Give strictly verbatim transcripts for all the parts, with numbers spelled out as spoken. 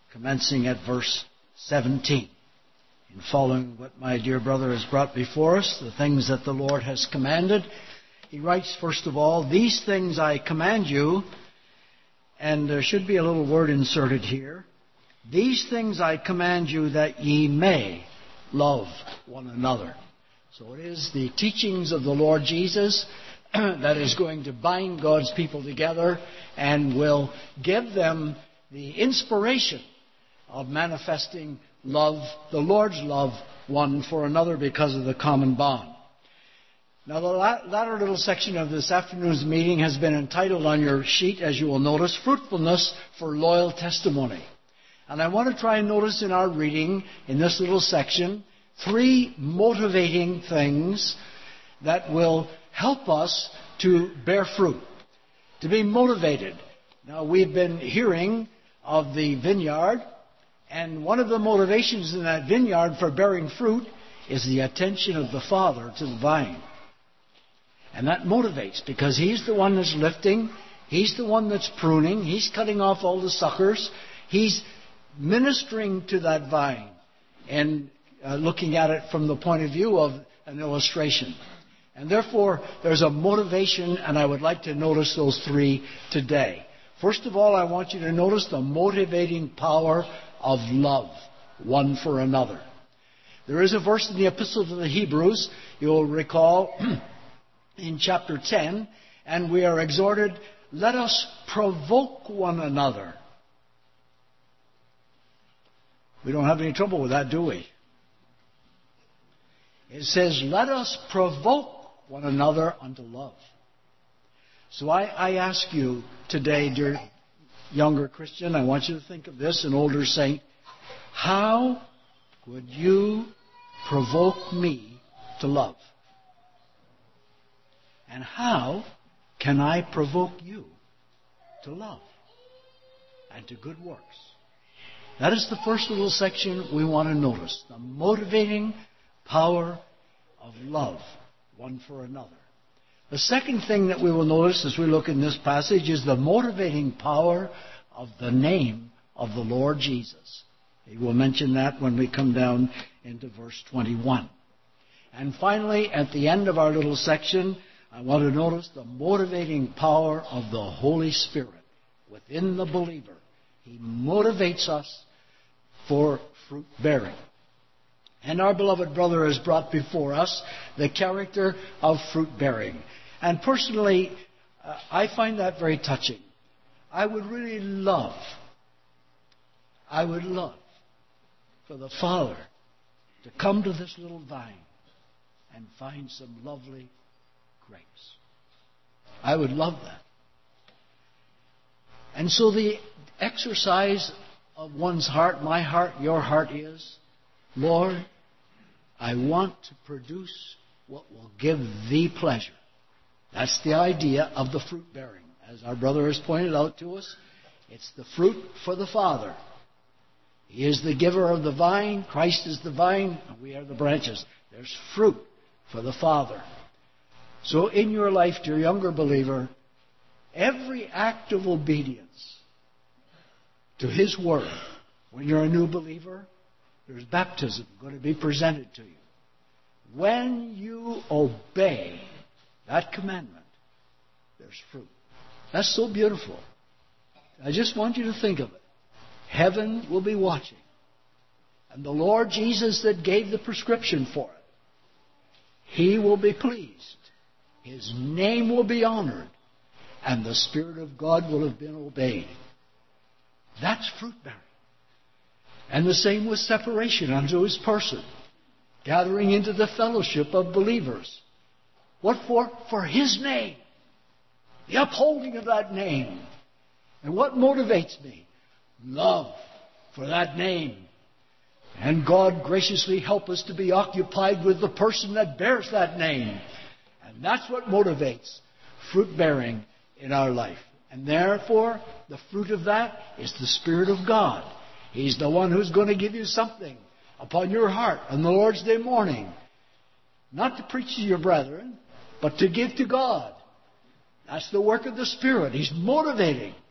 commencing at verse seventeen. In following what my dear brother has brought before us, the things that the Lord has commanded, he writes, first of all, "These things I command you," and there should be a little word inserted here, "These things I command you that ye may love one another." So it is the teachings of the Lord Jesus that is going to bind God's people together and will give them the inspiration of manifesting love, the Lord's love, one for another because of the common bond. Now, the latter little section of this afternoon's meeting has been entitled on your sheet, as you will notice, "Fruitfulness for Loyal Testimony." And I want to try and notice in our reading, in this little section, three motivating things that will help us to bear fruit, to be motivated. Now, we've been hearing of the vineyard, and one of the motivations in that vineyard for bearing fruit is the attention of the Father to the vine. And that motivates, because He's the one that's lifting, He's the one that's pruning, He's cutting off all the suckers, He's ministering to that vine, and uh, looking at it from the point of view of an illustration. And therefore, there's a motivation, and I would like to notice those three today. First of all, I want you to notice the motivating power of love, one for another. There is a verse in the Epistle to the Hebrews, you'll recall, in chapter ten, and we are exhorted, "Let us provoke one another." We don't have any trouble with that, do we? It says, "Let us provoke one another unto love." So I, I ask you today, dear younger Christian, I want you to think of this, an older saint. How would you provoke me to love? And how can I provoke you to love and to good works? That is the first little section we want to notice. The motivating power of love, one for another. The second thing that we will notice as we look in this passage is the motivating power of the name of the Lord Jesus. He will mention that when we come down into verse twenty-one. And finally, at the end of our little section, I want to notice the motivating power of the Holy Spirit within the believer. He motivates us for fruit bearing. And our beloved brother has brought before us the character of fruit bearing. And personally, uh, I find that very touching. I would really love, I would love for the Father to come to this little vine and find some lovely grapes. I would love that. And so the exercise of one's heart, my heart, your heart is, Lord, I want to produce what will give Thee pleasure. That's the idea of the fruit bearing. As our brother has pointed out to us, it's the fruit for the Father. He is the giver of the vine. Christ is the vine, and we are the branches. There's fruit for the Father. So in your life, dear younger believer, every act of obedience to His Word, when you're a new believer, there's baptism going to be presented to you. When you obey that commandment, there's fruit. That's so beautiful. I just want you to think of it. Heaven will be watching. And the Lord Jesus that gave the prescription for it, He will be pleased. His name will be honored. And the Spirit of God will have been obeyed. That's fruit bearing. And the same with separation unto His person. Gathering into the fellowship of believers. What for? For His name. The upholding of that name. And what motivates me? Love for that name. And God graciously help us to be occupied with the person that bears that name. And that's what motivates fruit bearing in our life. And therefore, the fruit of that is the Spirit of God. He's the one who's going to give you something upon your heart on the Lord's Day morning. Not to preach to your brethren, but to give to God. That's the work of the Spirit. He's motivating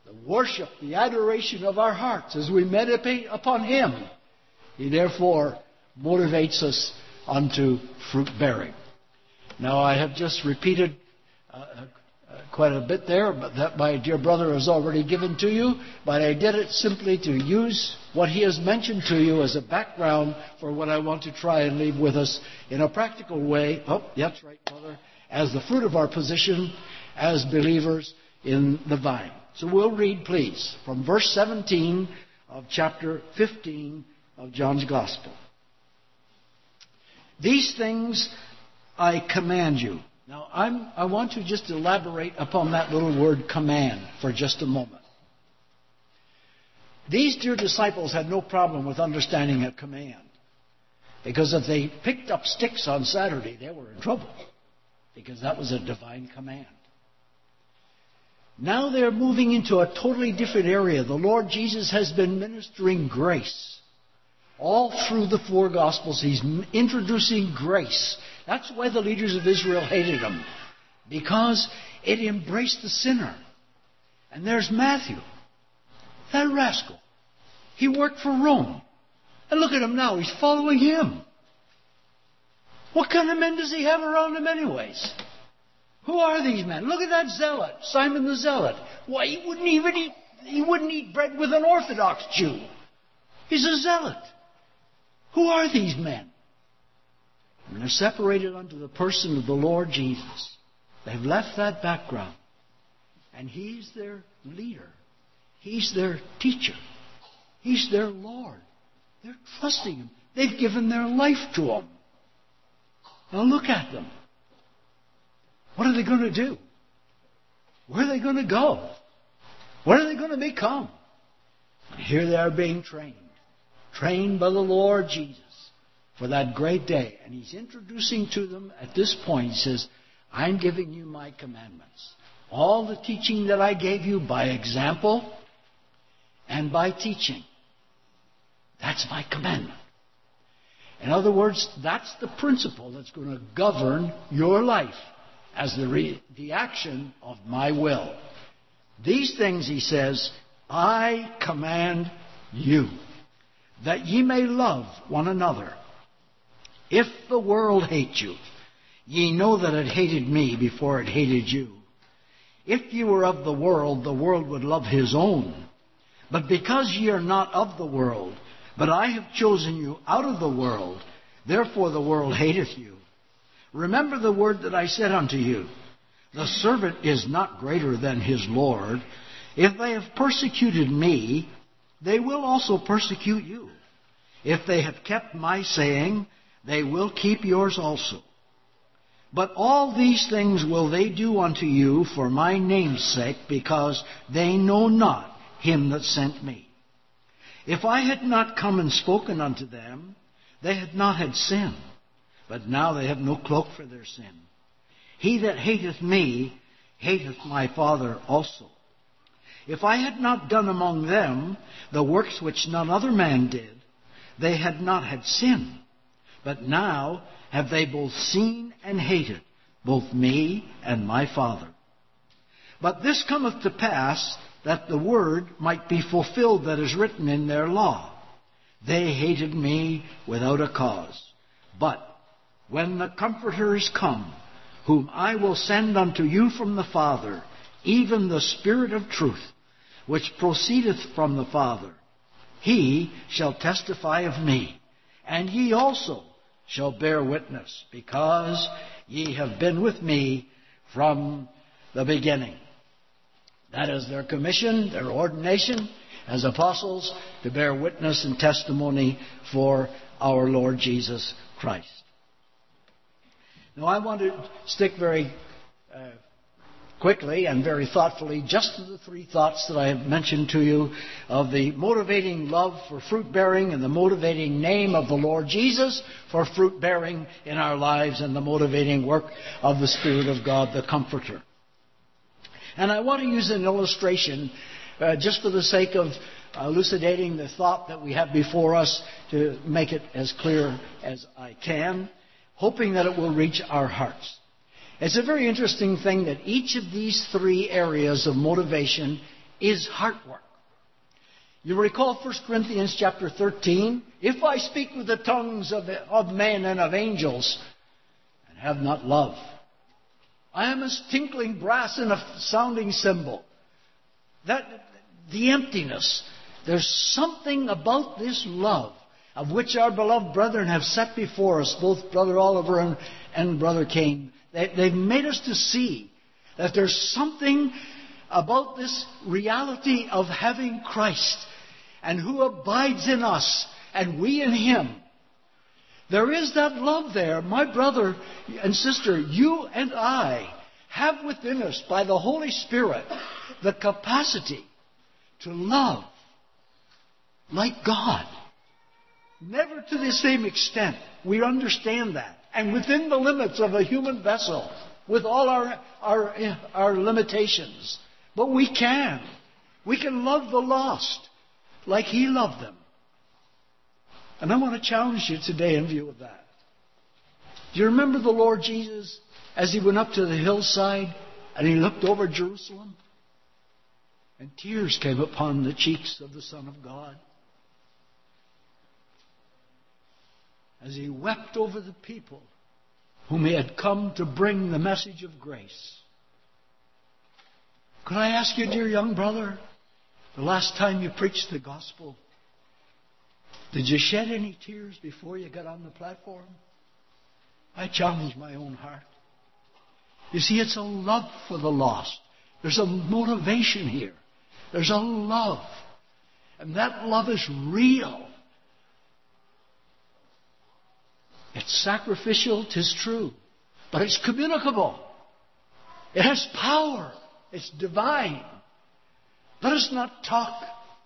the worship, the adoration of our hearts as we meditate upon Him. He therefore motivates us unto fruit bearing. Now, I have just repeated uh, uh, quite a bit there, but that my dear brother has already given to you, but I did it simply to use what he has mentioned to you as a background for what I want to try and leave with us in a practical way. Oh, that's right, brother. As the fruit of our position as believers in the vine. So we'll read, please, from verse seventeen of chapter fifteen of John's Gospel. These things I command you. Now, I'm, I want to just elaborate upon that little word command for just a moment. These dear disciples had no problem with understanding a command. Because if they picked up sticks on Saturday, they were in trouble. Because that was a divine command. Now they're moving into a totally different area. The Lord Jesus has been ministering grace. All through the four Gospels, He's introducing grace. That's why the leaders of Israel hated Him. Because it embraced the sinner. And there's Matthew. That rascal. He worked for Rome. And look at him now. He's following him. What kind of men does he have around him anyways? Who are these men? Look at that zealot, Simon the Zealot. Why, he wouldn't even eat, he wouldn't eat bread with an Orthodox Jew. He's a zealot. Who are these men? And they're separated unto the person of the Lord Jesus. They've left that background. And He's their leader. He's their teacher. He's their Lord. They're trusting Him. They've given their life to Him. Now look at them. What are they going to do? Where are they going to go? What are they going to become? And here they are being trained. Trained by the Lord Jesus for that great day. And He's introducing to them at this point, He says, I'm giving you my commandments. All the teaching that I gave you by example and by teaching. That's my commandment. In other words, that's the principle that's going to govern your life as the, re- the action of my will. These things, He says, I command you, that ye may love one another. If the world hate you, ye know that it hated me before it hated you. If ye were of the world, the world would love his own. But because ye are not of the world, but I have chosen you out of the world, therefore the world hateth you. Remember the word that I said unto you, the servant is not greater than his Lord. If they have persecuted me, they will also persecute you. If they have kept my saying, they will keep yours also. But all these things will they do unto you for my name's sake, because they know not him that sent me. If I had not come and spoken unto them, they had not had sin. But now they have no cloak for their sin. He that hateth me, hateth my Father also. If I had not done among them the works which none other man did, they had not had sin. But now have they both seen and hated, both me and my Father. But this cometh to pass, that the word might be fulfilled that is written in their law. They hated me without a cause. But when the Comforter is come, whom I will send unto you from the Father, even the Spirit of truth, which proceedeth from the Father, He shall testify of me, and ye also shall bear witness, because ye have been with me from the beginning. That is their commission, their ordination as apostles, to bear witness and testimony for our Lord Jesus Christ. Now I want to stick very uh, quickly and very thoughtfully just to the three thoughts that I have mentioned to you of the motivating love for fruit bearing and the motivating name of the Lord Jesus for fruit bearing in our lives and the motivating work of the Spirit of God, the Comforter. And I want to use an illustration uh, just for the sake of elucidating the thought that we have before us to make it as clear as I can, hoping that it will reach our hearts. It's a very interesting thing that each of these three areas of motivation is heart work. You recall First Corinthians chapter thirteen? If I speak with the tongues of, of men and of angels and have not love, I am as tinkling brass in a sounding cymbal. That, the emptiness. There's something about this love of which our beloved brethren have set before us, both Brother Oliver and, and Brother Kane. They, they've made us to see that there's something about this reality of having Christ and who abides in us and we in Him. There is that love there. My brother and sister, you and I have within us, by the Holy Spirit, the capacity to love like God. Never to the same extent. We understand that. And within the limits of a human vessel, with all our, our, our limitations. But we can. We can love the lost like He loved them. And I want to challenge you today in view of that. Do you remember the Lord Jesus as He went up to the hillside and He looked over Jerusalem? And tears came upon the cheeks of the Son of God as He wept over the people whom He had come to bring the message of grace. Could I ask you, dear young brother, the last time you preached the gospel, did you shed any tears before you got on the platform? I challenge my own heart. You see, it's a love for the lost. There's a motivation here. There's a love. And that love is real. It's sacrificial, 'tis true. But it's communicable. It has power. It's divine. Let us not talk,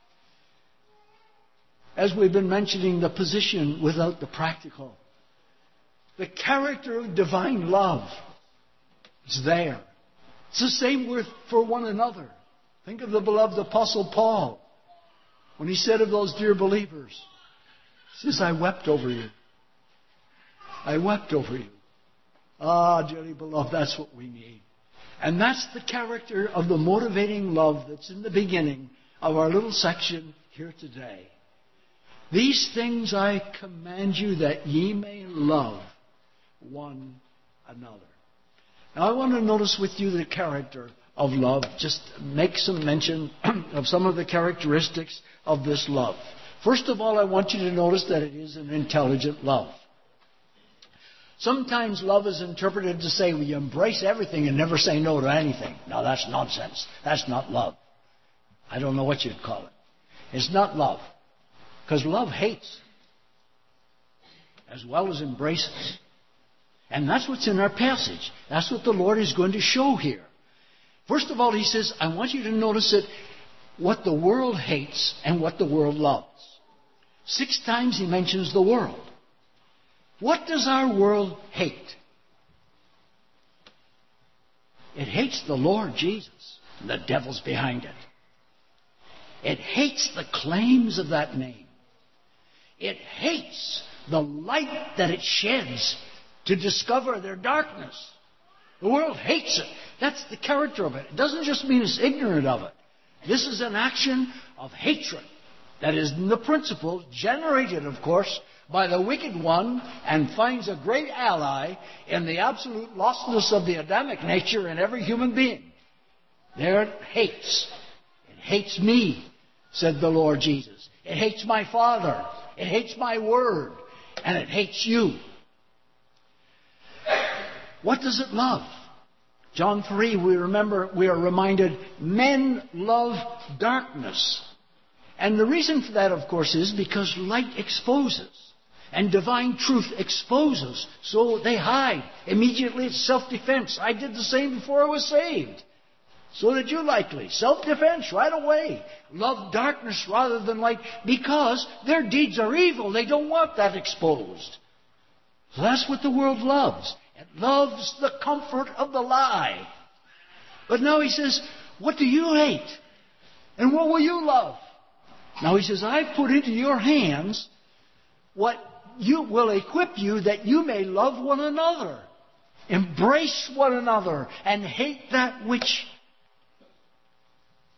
as we've been mentioning, the position without the practical. The character of divine love is there. It's the same with for one another. Think of the beloved Apostle Paul when he said of those dear believers, he says, I wept over you. I wept over you. Ah, dearly beloved, that's what we need. And that's the character of the motivating love that's in the beginning of our little section here today. These things I command you that ye may love one another. Now I want to notice with you the character of love. Just make some mention of some of the characteristics of this love. First of all, I want you to notice that it is an intelligent love. Sometimes love is interpreted to say we embrace everything and never say no to anything. Now that's nonsense. That's not love. I don't know what you'd call it. It's not love. Because love hates as well as embraces. And that's what's in our passage. That's what the Lord is going to show here. First of all, He says, I want you to notice it, what the world hates and what the world loves. Six times He mentions the world. What does our world hate? It hates the Lord Jesus. And the devil's behind it. It hates the claims of that name. It hates the light that it sheds to discover their darkness. The world hates it. That's the character of it. It doesn't just mean it's ignorant of it. This is an action of hatred that is in the principle, generated, of course, by the wicked one, and finds a great ally in the absolute lostness of the Adamic nature in every human being. There it hates. It hates me, said the Lord Jesus. It hates my Father. It hates my Word. And it hates you. What does it love? John three, we remember, we are reminded, men love darkness. And the reason for that, of course, is because light exposes. And divine truth exposes. So they hide. Immediately it's self-defense. I did the same before I was saved. So did you likely. Self-defense right away. Love darkness rather than light because their deeds are evil. They don't want that exposed. So that's what the world loves. It loves the comfort of the lie. But now He says, what do you hate? And what will you love? Now He says, I've put into your hands what you will equip you that you may love one another. Embrace one another and hate that which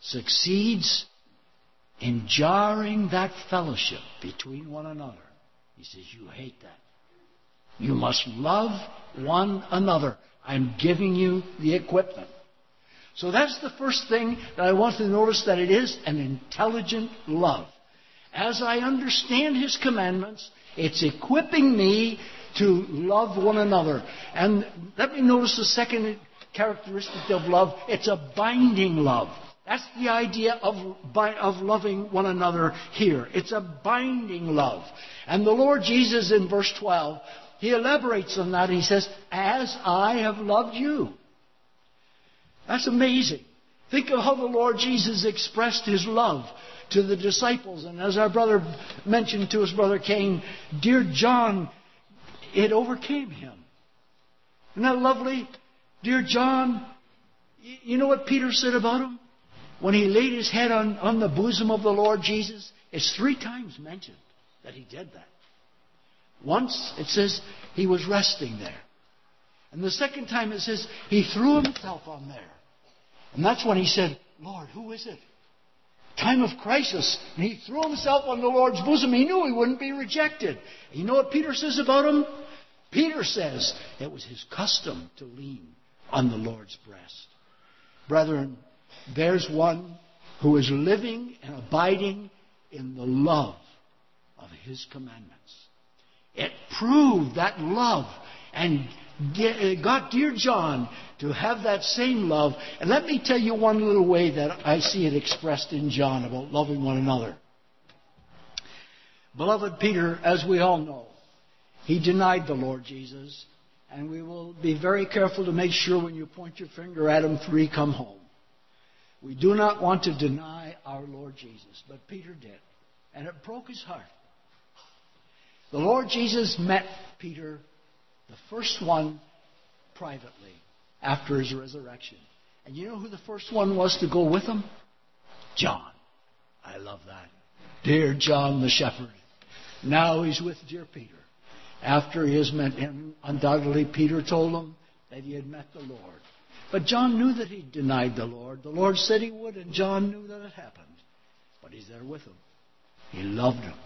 succeeds in jarring that fellowship between one another. He says, you hate that. You must love one another. I'm giving you the equipment. So that's the first thing that I want to notice, that it is an intelligent love. As I understand His commandments, it's equipping me to love one another. And let me notice the second characteristic of love. It's a binding love. That's the idea of, of loving one another here. It's a binding love. And the Lord Jesus in verse twelve, He elaborates on that. He says, as I have loved you. That's amazing. Think of how the Lord Jesus expressed His love to the disciples. And as our brother mentioned to us, Brother Cain, dear John, it overcame him. Isn't that lovely? Dear John, you know what Peter said about him? When he laid his head on, on the bosom of the Lord Jesus, it's three times mentioned that he did that. Once, it says, he was resting there. And the second time, it says, he threw himself on there. And that's when he said, Lord, who is it? Time of crisis. And he threw himself on the Lord's bosom. He knew he wouldn't be rejected. You know what Peter says about him? Peter says it was his custom to lean on the Lord's breast. Brethren, there's one who is living and abiding in the love of His commandments. It proved that love and got dear John to have that same love. And let me tell you one little way that I see it expressed in John about loving one another. Beloved Peter, as we all know, he denied the Lord Jesus. And we will be very careful to make sure when you point your finger at him, three come home. We do not want to deny our Lord Jesus. But Peter did. And it broke his heart. The Lord Jesus met Peter, the first one, privately after His resurrection. And you know who the first one was to go with him? John. I love that. Dear John the shepherd. Now he's with dear Peter. After he has met him, undoubtedly Peter told him that he had met the Lord. But John knew that he denied the Lord. The Lord said he would, and John knew that it happened. But he's there with him. He loved him.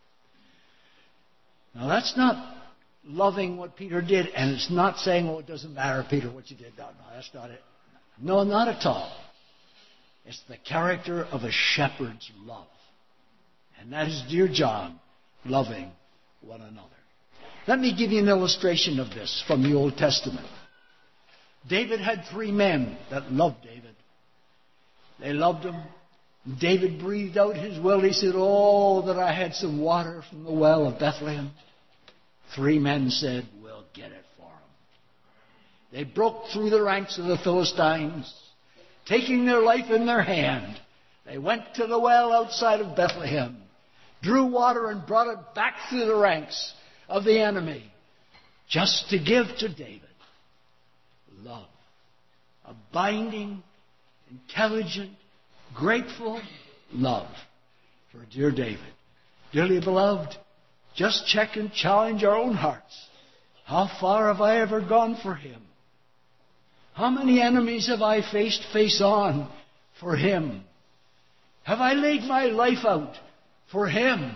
Now that's not loving what Peter did, and it's not saying, oh, it doesn't matter, Peter, what you did. No, no, that's not it. No, not at all. It's the character of a shepherd's love. And that is dear John loving one another. Let me give you an illustration of this from the Old Testament. David had three men that loved David. They loved him. David breathed out his will. He said, oh, that I had some water from the well of Bethlehem. Three men said, we'll get it for him. They broke through the ranks of the Philistines, taking their life in their hand. They went to the well outside of Bethlehem, drew water and brought it back through the ranks of the enemy, just to give to David love. A binding, intelligent, grateful love for dear David. Dearly beloved, just check and challenge our own hearts. How far have I ever gone for Him? How many enemies have I faced face on for Him? Have I laid my life out for Him?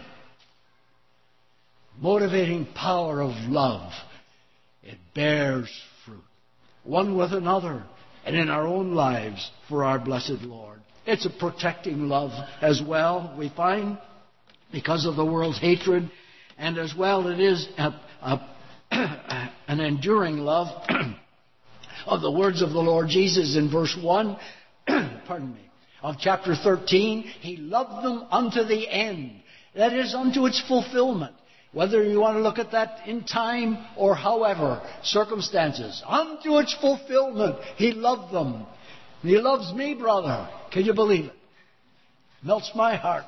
Motivating power of love. It bears fruit, one with another and in our own lives for our blessed Lord. It's a protecting love as well, we find, because of the world's hatred. And as well, it is a, a, an enduring love of the words of the Lord Jesus in verse one, pardon me, of chapter thirteen. He loved them unto the end. That is, unto its fulfillment. Whether you want to look at that in time or however, circumstances. Unto its fulfillment, He loved them. And He loves me, brother. Can you believe it? Melts my heart.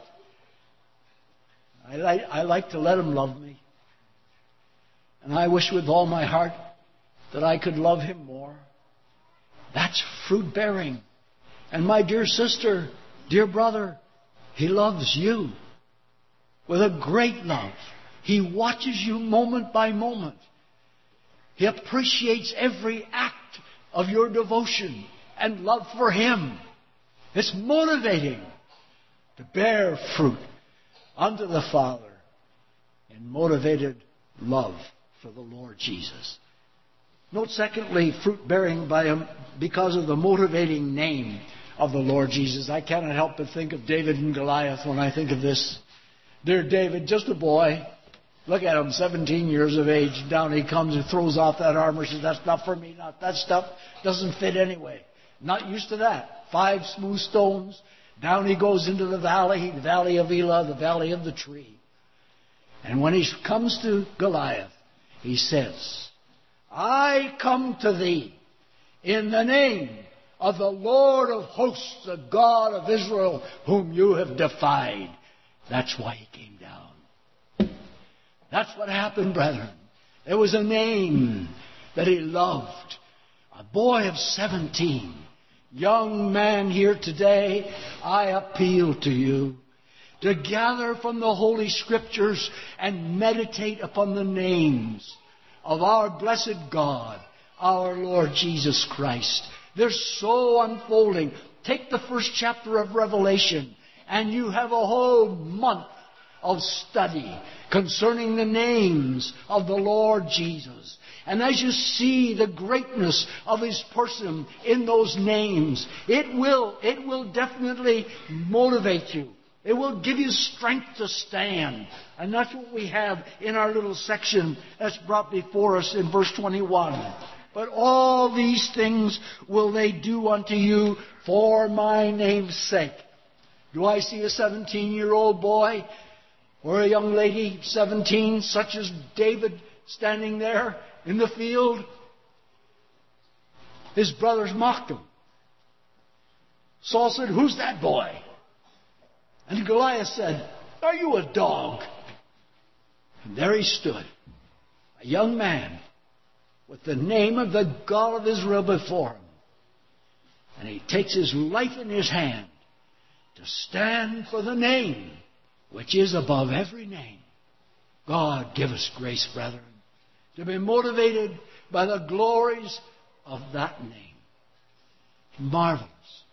I like, I like to let Him love me. And I wish with all my heart that I could love Him more. That's fruit bearing. And my dear sister, dear brother, He loves you with a great love. He watches you moment by moment. He appreciates every act of your devotion and love for Him. It's motivating to bear fruit unto the Father in motivated love for the Lord Jesus. Note, secondly, fruit bearing by him because of the motivating name of the Lord Jesus. I cannot help but think of David and Goliath when I think of this. Dear David, just a boy. Look at him, seventeen years of age. Down he comes and throws off that armor. Says, that's not for me. Not that stuff doesn't fit anyway. Not used to that. Five smooth stones. Down he goes into the valley, the valley of Elah, the valley of the tree. And when he comes to Goliath, he says, I come to thee in the name of the Lord of hosts, the God of Israel, whom you have defied. That's why he came down. That's what happened, brethren. There was a name that he loved. A boy of seventeen. Young man here today, I appeal to you to gather from the Holy Scriptures and meditate upon the names of our blessed God, our Lord Jesus Christ. They're so unfolding. Take the first chapter of Revelation, and you have a whole month of study concerning the names of the Lord Jesus. And as you see the greatness of His person in those names, it will, it will definitely motivate you. It will give you strength to stand. And that's what we have in our little section that's brought before us in verse twenty-one. But all these things will they do unto you for my name's sake. Do I see a seventeen-year-old boy or a young lady, seventeen, such as David, standing there in the field? His brothers mocked him. Saul said, who's that boy? And Goliath said, are you a dog? And there he stood, a young man, with the name of the God of Israel before him. And he takes his life in his hand to stand for the name which is above every name. God, give us grace, brethren, to be motivated by the glories of that name. Marvelous.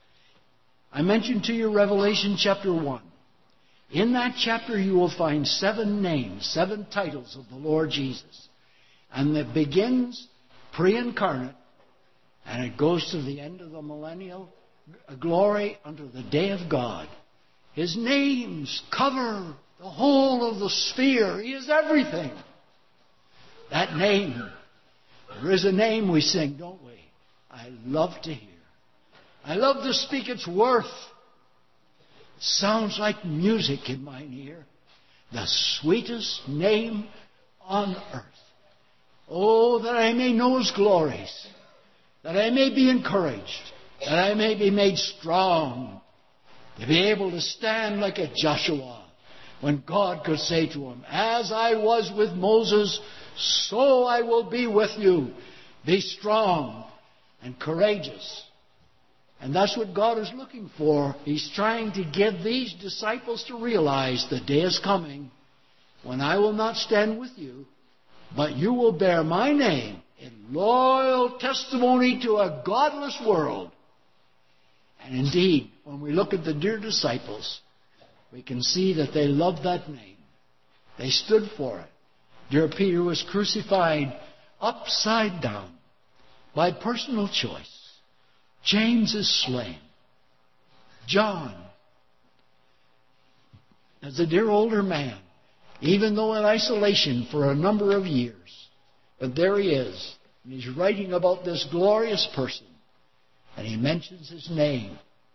I mentioned to you Revelation chapter one. In that chapter you will find seven names, seven titles of the Lord Jesus. And it begins pre-incarnate, and it goes to the end of the millennial glory unto the day of God. His names cover the whole of the sphere. He is everything. That name, there is a name we sing, don't we? I love to hear. I love to speak its worth. It sounds like music in mine ear. The sweetest name on earth. Oh, that I may know His glories, that I may be encouraged, that I may be made strong, to be able to stand like a Joshua, when God could say to him, as I was with Moses, so I will be with you. Be strong and courageous. And that's what God is looking for. He's trying to get these disciples to realize the day is coming when I will not stand with you, but you will bear my name in loyal testimony to a godless world. And indeed, when we look at the dear disciples, we can see that they loved that name. They stood for it. Dear Peter was crucified upside down by personal choice. James is slain. John, as a dear older man, even though in isolation for a number of years, but there he is, and he's writing about this glorious person, and he mentions his name.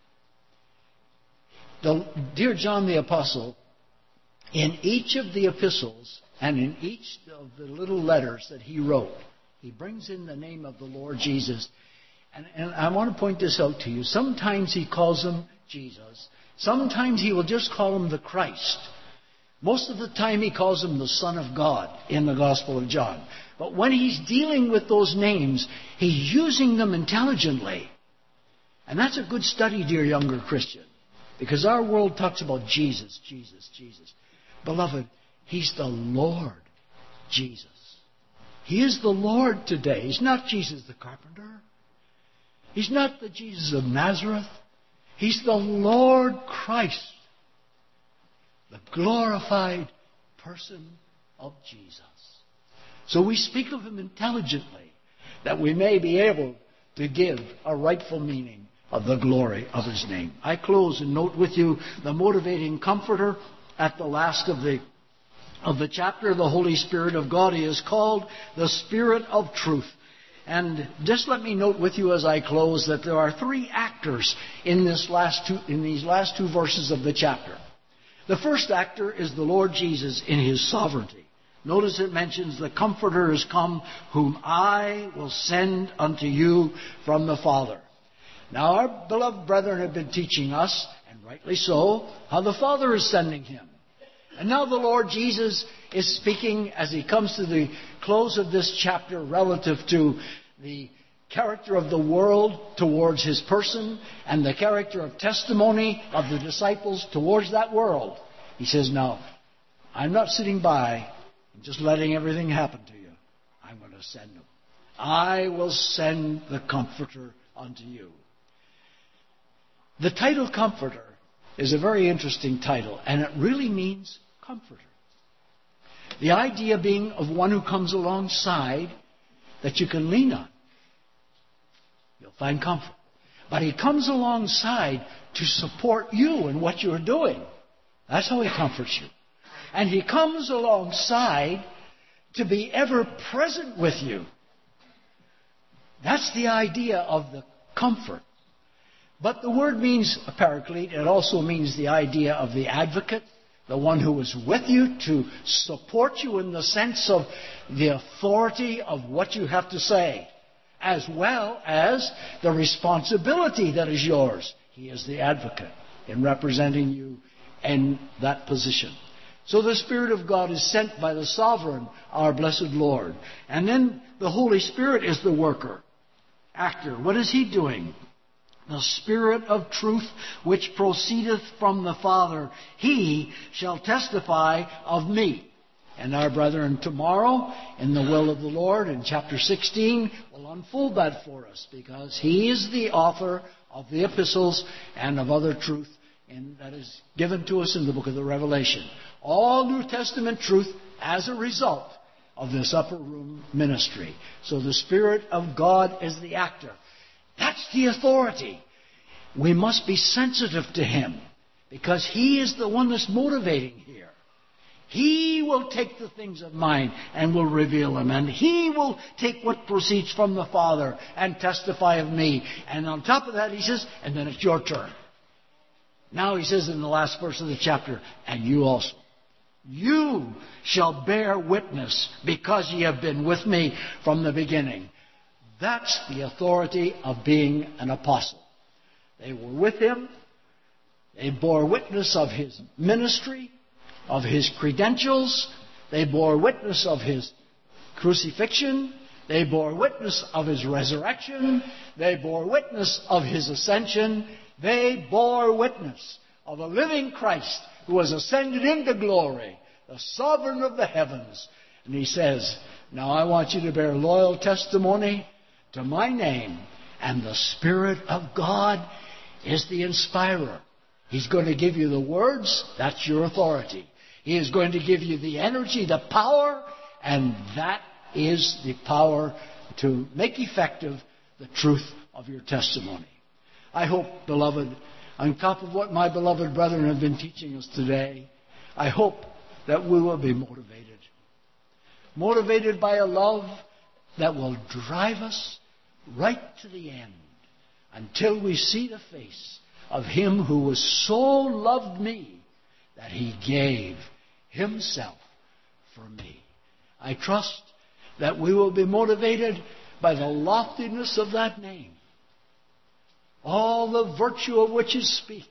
The, dear John the Apostle, in each of the epistles and in each of the little letters that he wrote, he brings in the name of the Lord Jesus. And, and I want to point this out to you. Sometimes he calls him Jesus. Sometimes he will just call him the Christ. Most of the time he calls him the Son of God in the Gospel of John. But when he's dealing with those names, he's using them intelligently. And that's a good study, dear younger Christian. Because our world talks about Jesus, Jesus, Jesus. Beloved, He's the Lord Jesus. He is the Lord today. He's not Jesus the carpenter. He's not the Jesus of Nazareth. He's the Lord Christ, the glorified person of Jesus. So we speak of him intelligently, that we may be able to give a rightful meaning of the glory of his name. I close and note with you the motivating comforter at the last of the of the chapter, the Holy Spirit of God. He is called the Spirit of Truth. And just let me note with you as I close that there are three actors in this last two, in these last two verses of the chapter. The first actor is the Lord Jesus in his sovereignty. Notice it mentions the Comforter is come, whom I will send unto you from the Father. Now our beloved brethren have been teaching us, and rightly so, how the Father is sending him. And now the Lord Jesus is speaking as he comes to the close of this chapter relative to the character of the world towards his person and the character of testimony of the disciples towards that world. He says, now, I'm not sitting by and just letting everything happen to you. I'm going to send them. I will send the Comforter unto you. The title Comforter is a very interesting title, and it really means comforter. The idea being of one who comes alongside that you can lean on. You'll find comfort. But he comes alongside to support you in what you're doing. That's how he comforts you. And he comes alongside to be ever present with you. That's the idea of the comfort. But the word means a paraclete. It also means the idea of the advocate, the one who is with you to support you in the sense of the authority of what you have to say, as well as the responsibility that is yours. He is the advocate in representing you in that position. So the Spirit of God is sent by the sovereign, our blessed Lord. And then the Holy Spirit is the worker, actor. What is he doing? The Spirit of truth which proceedeth from the Father, he shall testify of me. And our brethren tomorrow, in the will of the Lord, in chapter sixteen, will unfold that for us, because he is the author of the epistles and of other truth in, that is given to us in the book of the Revelation. All New Testament truth as a result of this upper room ministry. So the Spirit of God is the actor. That's the authority. We must be sensitive to him, because he is the one that's motivating here. He will take the things of mine and will reveal them. And he will take what proceeds from the Father and testify of me. And on top of that, he says, and then it's your turn. Now he says in the last verse of the chapter, and you also. You shall bear witness, because ye have been with me from the beginning. That's the authority of being an apostle. They were with him. They bore witness of his ministry, of his credentials. They bore witness of his crucifixion. They bore witness of his resurrection. They bore witness of his ascension. They bore witness of a living Christ who was ascended into glory, the sovereign of the heavens. And he says, now I want you to bear loyal testimony to my name. And the Spirit of God is the inspirer. He's going to give you the words. That's your authority. He is going to give you the energy, the power, and that is the power to make effective the truth of your testimony. I hope, beloved, on top of what my beloved brethren have been teaching us today, I hope that we will be motivated. Motivated by a love that will drive us right to the end, until we see the face of him who was so loved me that he gave himself for me. I trust that we will be motivated by the loftiness of that name, all the virtue of which it speaks,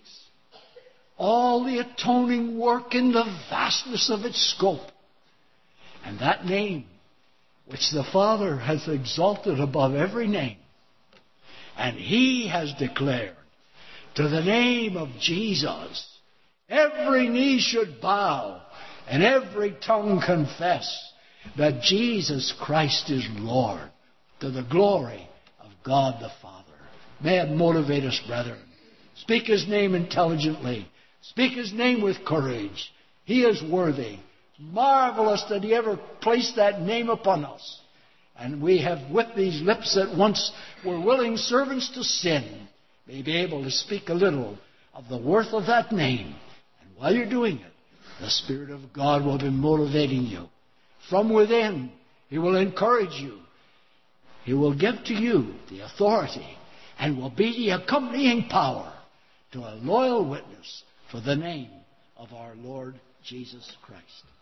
all the atoning work in the vastness of its scope, and that name which the Father has exalted above every name. And he has declared, to the name of Jesus, every knee should bow and every tongue confess that Jesus Christ is Lord, to the glory of God the Father. May it motivate us, brethren, Speak His name intelligently. Speak His name with courage. He is worthy. Marvelous that He ever placed that name upon us. And we have with these lips that once were willing servants to sin, may be able to speak a little of the worth of that name. And while you're doing it, the Spirit of God will be motivating you. From within, He will encourage you. He will give to you the authority and will be the accompanying power to a loyal witness for the name of our Lord Jesus Christ.